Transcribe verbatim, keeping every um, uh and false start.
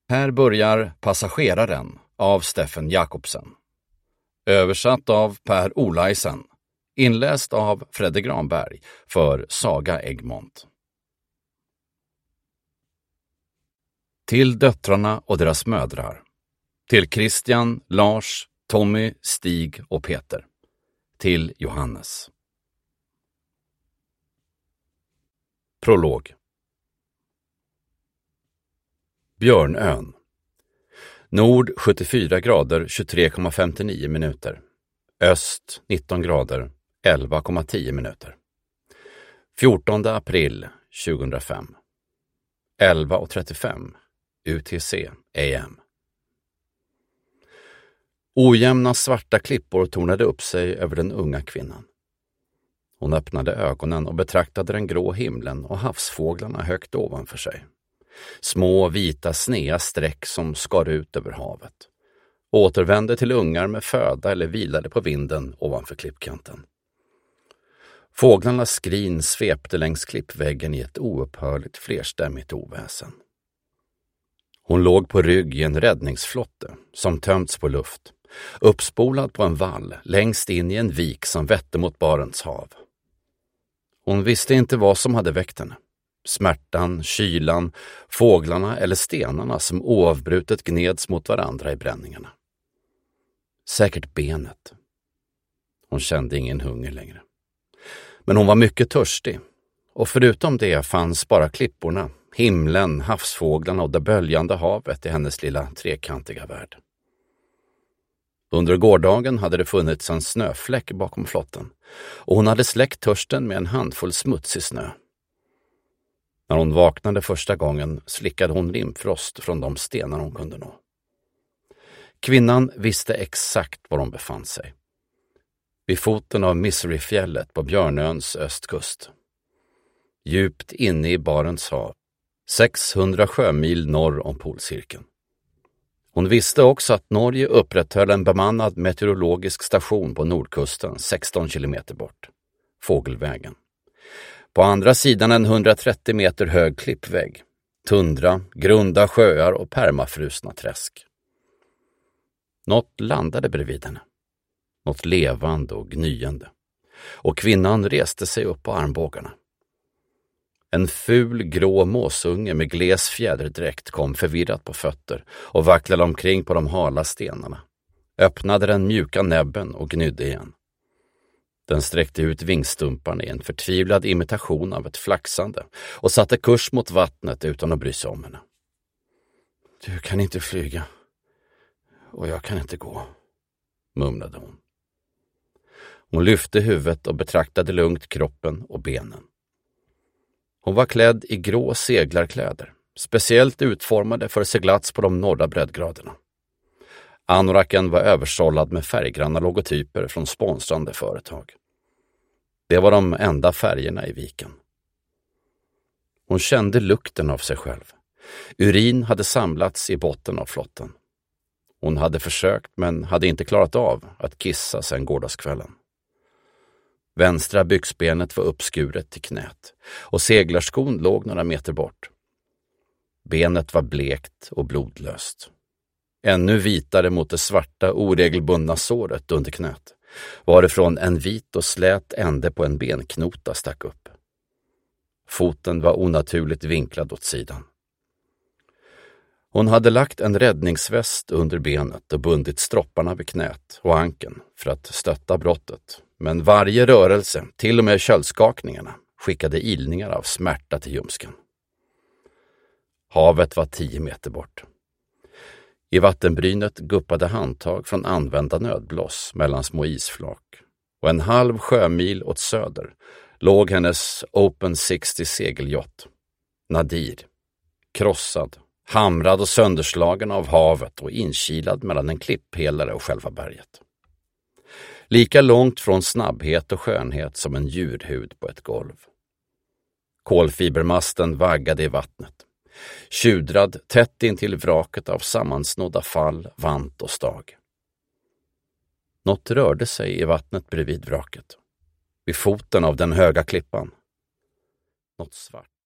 Här börjar Passageraren av Steffen Jakobsen. Översatt av Per Olaisen. Inläst av Fredde Granberg för Saga Egmont. Till döttrarna och deras mödrar. Till Christian, Lars, Tommy, Stig och Peter. Till Johannes. Prolog. Björnön. Nord sjuttiofyra grader tjugotre komma femtionio minuter. Öst nitton grader elva komma tio minuter. fjortonde april tjugohundrafem. elva trettiofem U T C A M. Ojämna svarta klippor tornade upp sig över den unga kvinnan. Hon öppnade ögonen och betraktade den grå himlen och havsfåglarna högt ovanför sig. Små vita snea streck som skar ut över havet. Återvände till ungar med föda eller vilade på vinden ovanför klippkanten. Fåglarnas skrin svepte längs klippväggen i ett oupphörligt flerstämmigt oväsen. Hon låg på rygg i en räddningsflotte som tömts på luft, uppspolad på en vall längst in i en vik som vette mot Barents hav. Hon visste inte vad som hade väckt henne. Smärtan, kylan, fåglarna eller stenarna som oavbrutet gneds mot varandra i bränningarna. Säkert benet. Hon kände ingen hunger längre. Men hon var mycket törstig, och förutom det fanns bara klipporna, himlen, havsfåglarna och det böljande havet i hennes lilla trekantiga värld. Under gårdagen hade det funnits en snöfläck bakom flotten, och hon hade släckt törsten med en handfull smutsig snö. När hon vaknade första gången slickade hon limfrost från de stenar hon kunde nå. Kvinnan visste exakt var hon befann sig. Vid foten av Miseryfjället på Björnöns östkust. Djupt inne i Barents hav, sexhundra sjömil norr om polcirkeln. Hon visste också att Norge upprätthöll en bemannad meteorologisk station på nordkusten sexton kilometer bort. Fågelvägen. På andra sidan en hundratrettio meter hög klippvägg. Tundra, grunda sjöar och permafrusna träsk. Något landade bredvid henne. Något levande och gnyende. Och kvinnan reste sig upp på armbågarna. En ful grå måsunge med gles fjäderdräkt kom förvirrat på fötter och vacklade omkring på de hala stenarna. Öppnade den mjuka näbben och gnydde igen. Den sträckte ut vingstumparna i en förtvivlad imitation av ett flaxande och satte kurs mot vattnet utan att bry sig om henne. Du kan inte flyga och jag kan inte gå, mumlade hon. Hon lyfte huvudet och betraktade lugnt kroppen och benen. Hon var klädd i grå seglarkläder, speciellt utformade för seglats på de norra breddgraderna. Anoraken var översållad med färggranna logotyper från sponsrande företag. Det var de enda färgerna i viken. Hon kände lukten av sig själv. Urin hade samlats i botten av flotten. Hon hade försökt men hade inte klarat av att kissa sedan gårdagskvällen. Vänstra byxbenet var uppskuret till knät och seglarskon låg några meter bort. Benet var blekt och blodlöst. Ännu vitare mot det svarta oregelbundna såret under knät, varifrån en vit och slät ände på en benknota stack upp. Foten var onaturligt vinklad åt sidan. Hon hade lagt en räddningsväst under benet och bundit stropparna vid knät och ankeln för att stötta brottet, men varje rörelse, till och med köldskakningarna, skickade ilningar av smärta till ljumsken. Havet var tio meter bort. I vattenbrynet guppade handtag från använda nödblås mellan små isflak, och en halv sjömil åt söder låg hennes Open sextio segeljott, Nadir, krossad, hamrad och sönderslagen av havet och inkilad mellan en klipppelare och själva berget. Lika långt från snabbhet och skönhet som en djurhud på ett golv. Kolfibermasten vaggade i vattnet. Tjudrad tätt in till vraket av sammansnodda fall, vant och stag. Något rörde sig i vattnet bredvid vraket. Vid foten av den höga klippan. Något svart.